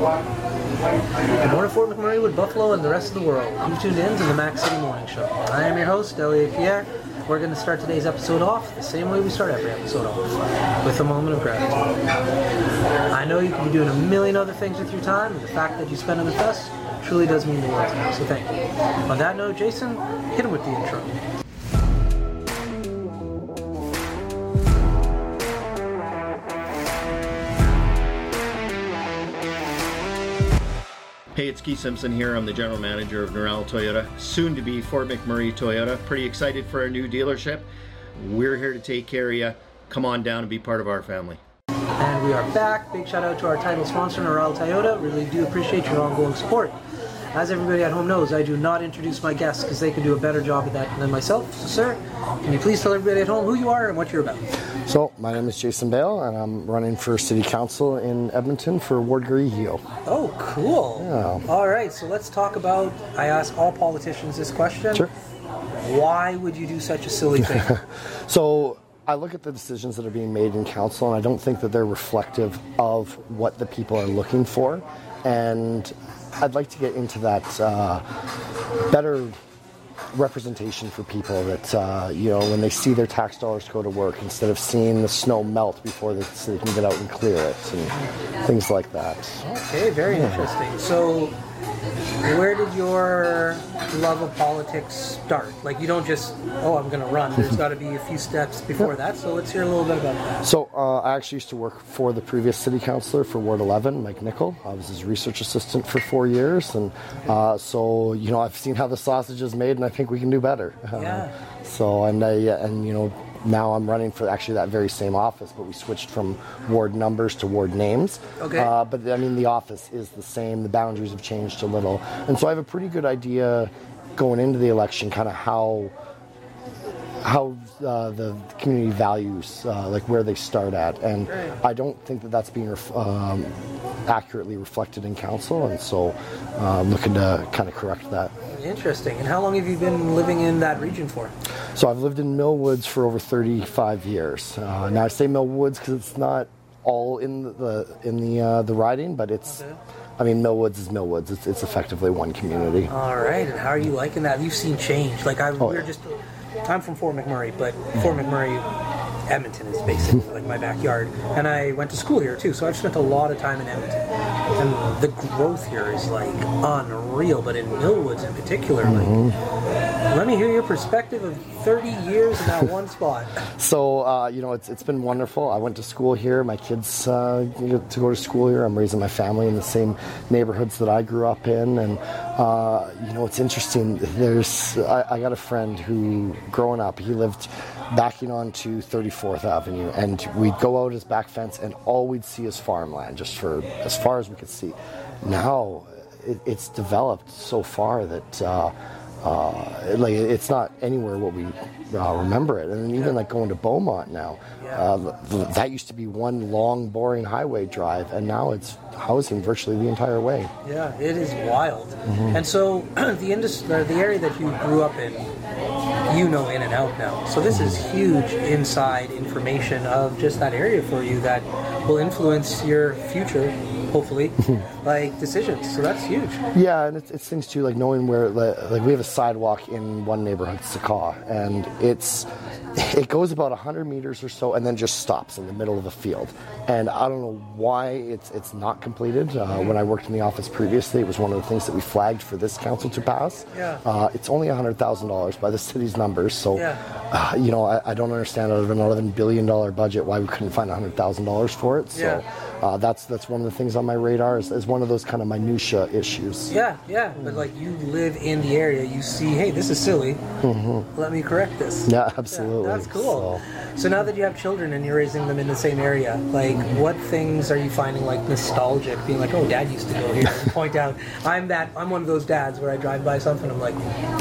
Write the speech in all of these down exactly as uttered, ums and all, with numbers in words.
Good morning, Fort McMurray, Wood Buffalo, and the rest of the world. You've tuned in to the Mac City Morning Show. I am your host, Elliot Pierre. We're going to start today's episode off the same way we start every episode off, with a moment of gratitude. I know you could be doing a million other things with your time, and the fact that you spend it with us truly does mean the world to me, so thank you. On that note, Jason, hit him with the intro. Hey, it's Keith Simpson here. I'm the general manager of Norel Toyota, soon to be Fort McMurray Toyota. Pretty excited for our new dealership. We're here to take care of you. Come on down and be part of our family. And we are back. Big shout out to our title sponsor, Norel Toyota. Really do appreciate your ongoing support. As everybody at home knows, I do not introduce my guests because they can do a better job of that than myself. So, sir, can you please tell everybody at home who you are and what you're about? So, my name is Jason Bale, and I'm running for City Council in Edmonton for Ward Garihio. Oh, cool. Yeah. All right, so let's talk about, I ask all politicians this question. Sure. Why would you do such a silly thing? So, I look at the decisions that are being made in council, and I don't think that they're reflective of what the people are looking for. And I'd like to get into that uh, better representation for people that, uh, you know, when they see their tax dollars go to work, instead of seeing the snow melt before they, so they can get out and clear it and things like that. Okay, very yeah. interesting. So where did your love of politics start? Like, you don't just, oh, I'm going to run. There's got to be a few steps before that. So let's hear a little bit about that. So uh, I actually used to work for the previous city councillor for Ward eleven, Mike Nickel. I was his research assistant for four years. And uh, so, you know, I've seen how the sausage is made, and I think we can do better. Yeah. Uh, so, and, I, and, you know, now I'm running for actually that very same office, but we switched from ward numbers to ward names. Okay. Uh, but, I mean, the office is the same. The boundaries have changed a little. And so I have a pretty good idea going into the election kind of how how uh, the community values, uh, like where they start at. And right. I don't think that that's being ref- um, accurately reflected in council. And so uh, I'm looking to kind of correct that. Interesting. And how long have you been living in that region for? So I've lived in Millwoods for over thirty-five years. Uh, now I say Millwoods because it's not all in the in the uh, the riding, but it's. Okay. I mean, Millwoods is Millwoods. It's it's effectively one community. All right. And how are you liking that? You've seen change. Like I, oh, we're yeah. just. I'm from Fort McMurray, but Fort McMurray, Edmonton is basically like my backyard. And I went to school here too, so I've spent a lot of time in Edmonton. And the growth here is like unreal, but in Millwoods in particular, mm-hmm. like, let me hear your perspective of thirty years in that one spot. So, uh, you know, it's it's been wonderful. I went to school here. My kids uh, get to go to school here. I'm raising my family in the same neighborhoods that I grew up in. And, uh, you know, it's interesting. There's I, I got a friend who, growing up, he lived backing onto thirty-fourth Avenue, and we'd go out his back fence, and all we'd see is farmland, just for as far as we could see. Now, it, it's developed so far that uh, uh, like it's not anywhere what we uh, remember it. And even like going to Beaumont now, uh, that used to be one long, boring highway drive, and now it's housing virtually the entire way. Yeah, it is wild. Mm-hmm. And so the industry, the area that you grew up in, you know in and out now. So this is huge inside information of just that area for you that will influence your future, hopefully, like decisions. So that's huge. Yeah, and it's, it's things too, like knowing where, like we have a sidewalk in one neighborhood, Sakaw, and it's it goes about one hundred meters or so and then just stops in the middle of a field. And I don't know why it's it's not completed. Uh, when I worked in the office previously, it was one of the things that we flagged for this council to pass. Yeah. Uh, it's only one hundred thousand dollars by the city's numbers. So, yeah. uh, you know, I, I don't understand out of an eleven billion dollars budget why we couldn't find one hundred thousand dollars for it. So yeah. uh, that's that's one of the things on my radar is, is one of those kind of minutia issues. Yeah, yeah. But like you live in the area, you see, hey, this is silly. Mm-hmm. Let me correct this. Yeah, absolutely. Yeah, that's cool. So. so now that you have children and you're raising them in the same area, like what things are you finding like nostalgic? Being like, oh, Dad used to go here. And point out, I'm that. I'm one of those dads where I drive by something, I'm like,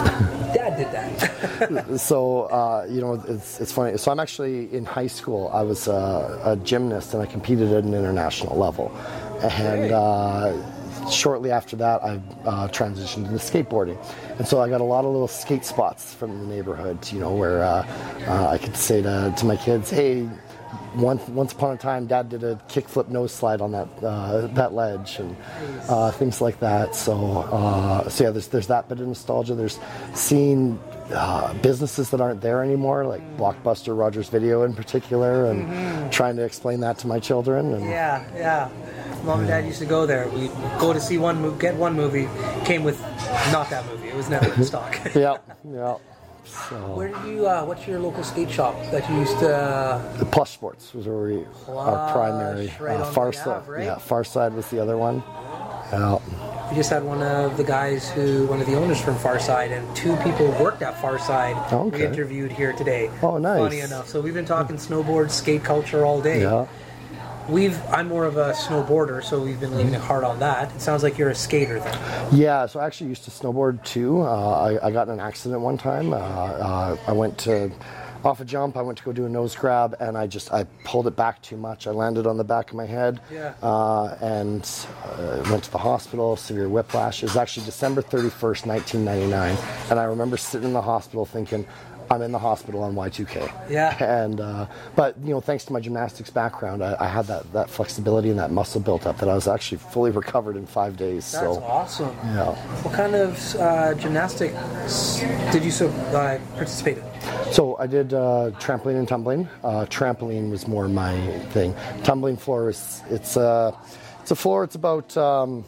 Dad did that. so uh, you know, it's it's funny. So I'm actually in high school. I was a, a gymnast and I competed at an international level, and. Uh, Shortly after that, I uh, transitioned into skateboarding. And so I got a lot of little skate spots from the neighborhood, you know, where uh, uh, I could say to, to my kids, hey, once once upon a time, Dad did a kickflip nose slide on that uh, that ledge and uh, things like that. So uh, so yeah, there's there's that bit of nostalgia. There's seeing uh, businesses that aren't there anymore, like Blockbuster, Rogers Video in particular, and mm-hmm. trying to explain that to my children. And, yeah, yeah. Mom and Dad used to go there. We'd go to see one movie, get one movie, came with not that movie. It was never in stock. yeah, yeah. So. Where did you? Uh, what's your local skate shop that you used to? Uh... The Plush Sports was where we Plush, our primary. Right uh, on Far the Side, Ave, right? yeah. Far Side was the other one. Yeah. We just had one of the guys who, one of the owners from Farside, and two people worked at Farside. Oh, okay. We interviewed here today. Oh, nice. Funny enough, so we've been talking snowboard, skate culture all day. Yeah. We've. I'm more of a snowboarder, so we've been leaning hard on that. It sounds like you're a skater then. Yeah, so I actually used to snowboard too. Uh, I, I got in an accident one time. Uh, uh, I went to off a jump. I went to go do a nose grab, and I just I pulled it back too much. I landed on the back of my head, yeah. uh, and uh, went to the hospital. Severe whiplash. It was actually December thirty-first, nineteen ninety-nine, and I remember sitting in the hospital thinking, I'm in the hospital on Y two K. Yeah. And uh, but you know, thanks to my gymnastics background, I, I had that, that flexibility and that muscle built up that I was actually fully recovered in five days. That's so awesome. Yeah. What kind of uh, gymnastics did you so, uh, participate in? So I did uh, trampoline and tumbling. Uh, trampoline was more my thing. Tumbling floor is it's a it's a floor. It's about um,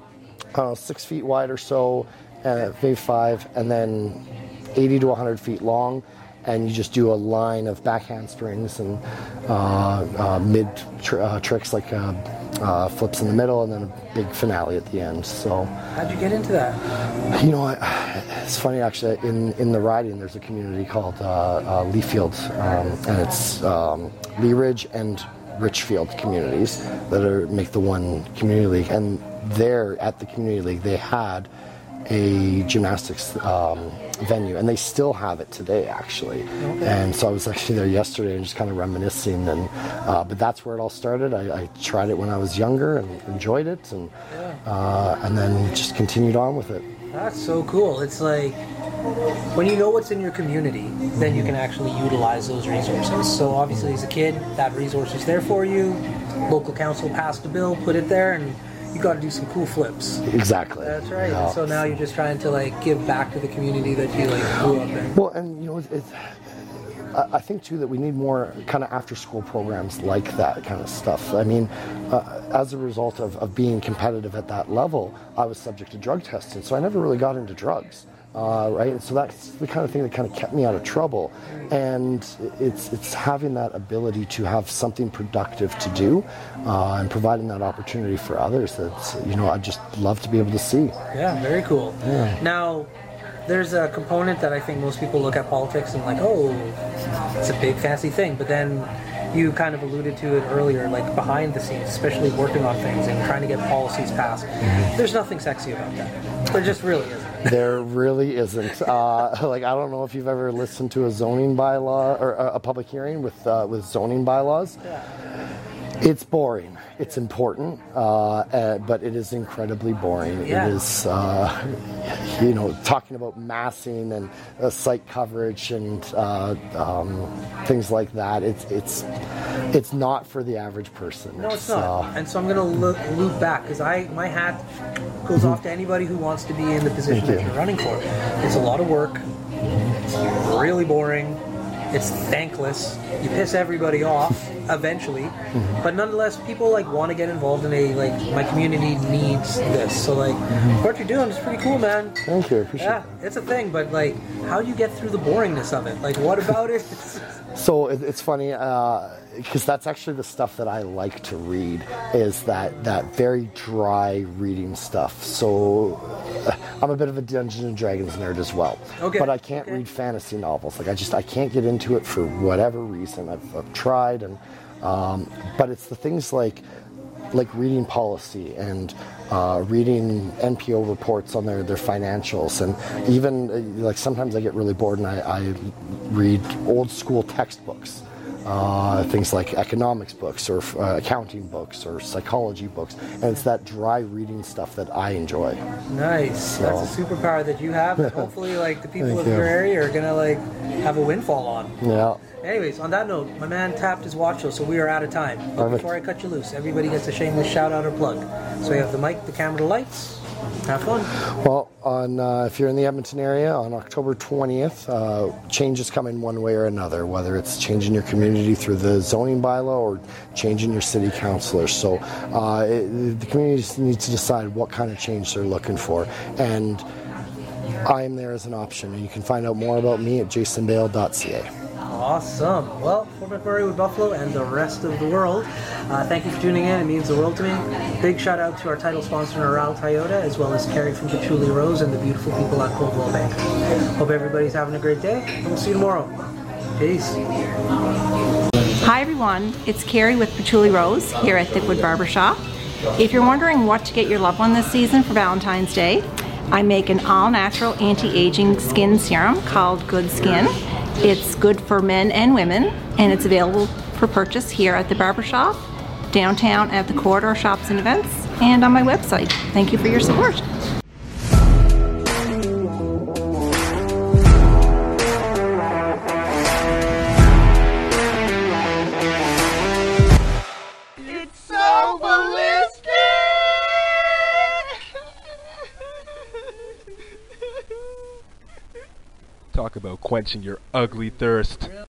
I don't know, six feet wide or so, uh, maybe five, and then eighty to one hundred feet long, and you just do a line of back handsprings and uh, uh, mid tr- uh, tricks like uh, uh, flips in the middle and then a big finale at the end. So, how'd you get into that? You know, I, it's funny actually. In in the riding, there's a community called uh, uh, Leafield, um, and it's um, Lee Ridge and Richfield communities that are make the one community league. And there at the community league, they had a gymnastics um, venue, and they still have it today actually. Okay. And so I was actually there yesterday and just kind of reminiscing, and uh, but that's where it all started. I, I tried it when I was younger and enjoyed it, and yeah. uh, and then just continued on with it. That's so cool. It's like when you know what's in your community, then you can actually utilize those resources. So obviously as a kid, that resource is there for you. Local council passed a bill, put it there, and you got to do some cool flips. Exactly. That's right. Yeah. So now you're just trying to like give back to the community that you like grew up in. Well, and you know, it, it, I think too that we need more kind of after-school programs like that kind of stuff. I mean, uh, as a result of, of being competitive at that level, I was subject to drug testing, so I never really got into drugs. Uh, right, and so that's the kind of thing that kind of kept me out of trouble, and it's it's having that ability to have something productive to do, uh, and providing that opportunity for others. That you know, I just love to be able to see. Yeah, very cool. Yeah. Now, there's a component that I think most people look at politics and like, oh, it's a big fancy thing, but then you kind of alluded to it earlier, like behind the scenes, especially working on things and trying to get policies passed. Mm-hmm. There's nothing sexy about that. There just really isn't. There really isn't. Uh, like, I don't know if you've ever listened to a zoning bylaw or a, a public hearing with uh, with zoning bylaws. Yeah. It's boring. It's important, uh, uh, but it is incredibly boring. Yeah. It is, uh, you know, talking about massing and uh, site coverage and uh, um, things like that. It's it's it's not for the average person. No, it's not. Uh, and so I'm going to look, loop back because I my hat goes mm-hmm. off to anybody who wants to be in the position that you're running for. It's a lot of work. It's really boring. It's thankless. You piss everybody off eventually, mm-hmm. but nonetheless, people like want to get involved in a like. My community needs this, so like mm-hmm. what you're doing is pretty cool, man. Thank you. Appreciate yeah, that. It's a thing, but like, how do you get through the boringness of it? Like, what about it? So it, it's funny because uh, that's actually the stuff that I like to read is that that very dry reading stuff. So uh, I'm a bit of a Dungeons and Dragons nerd as well, okay. but I can't okay. read fantasy novels. Like I just I can't get into it for whatever reason. I've, I've tried, and um, but it's the things like like reading policy and uh, reading N P O reports on their, their financials, and even uh, like sometimes I get really bored and I, I read old school textbooks uh, things like economics books or uh, accounting books or psychology books, and it's that dry reading stuff that I enjoy. Nice. So, that's a superpower that you have. And hopefully, like the people of you. your area are gonna like have a windfall on. Yeah. Anyways, on that note, my man tapped his watch, though, so we are out of time. But Perfect. before I cut you loose, everybody gets a shameless shout out or plug. So you have the mic, the camera, the lights. Have fun. Well, on uh, if you're in the Edmonton area, on October twentieth, uh, change is coming one way or another, whether it's changing your community through the zoning bylaw or changing your city councillors. So uh, it, the community needs to decide what kind of change they're looking for. And I am there as an option. And you can find out more about me at jason bale dot c a. Awesome. Well, Fort McMurray with Buffalo and the rest of the world, uh, thank you for tuning in. It means the world to me. Big shout out to our title sponsor, Neural Toyota, as well as Carrie from Patchouli Rose and the beautiful people at Coldwell Bank. Hope everybody's having a great day, and we'll see you tomorrow. Peace. Hi everyone, it's Carrie with Patchouli Rose here at Thickwood Barbershop. If you're wondering what to get your loved one this season for Valentine's Day, I make an all-natural anti-aging skin serum called Good Skin. It's good for men and women, and it's available for purchase here at the barbershop, downtown at the Corridor Shops and Events, and on my website. Thank you for your support. It's so ballistic! Talk about quenching your ugly thirst.